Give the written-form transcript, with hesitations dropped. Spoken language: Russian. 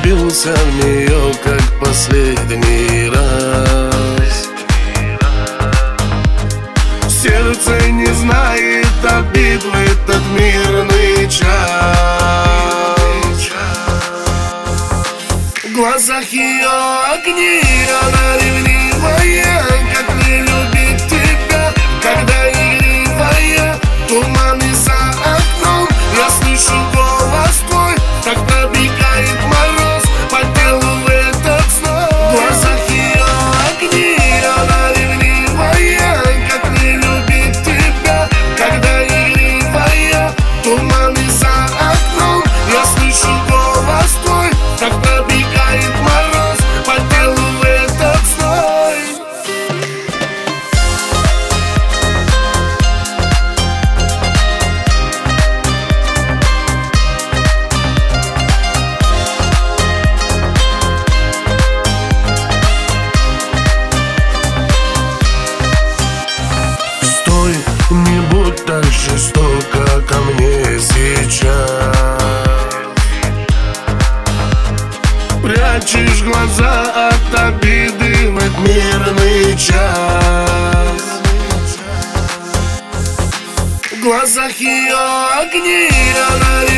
влюбился в нее, как последний раз. Сердце не знает обид в этот мирный час. В глазах ее огни, она ревнивая. Как не любить тебя, когда игривая. Туманы за окном, я слышу голос твой. Так пробегает мороз по телу в этот сной. В глазах ее огни, она ревнивая. Как не любить тебя, когда игривая. Туманы за окном, я слышу голос твой. Так пробегает мороз по телу в этот сной. Стой, не будь так жестоко ко мне сейчас. Прячешь глаза от обиды в этот мирный час. В глазах ее огни, она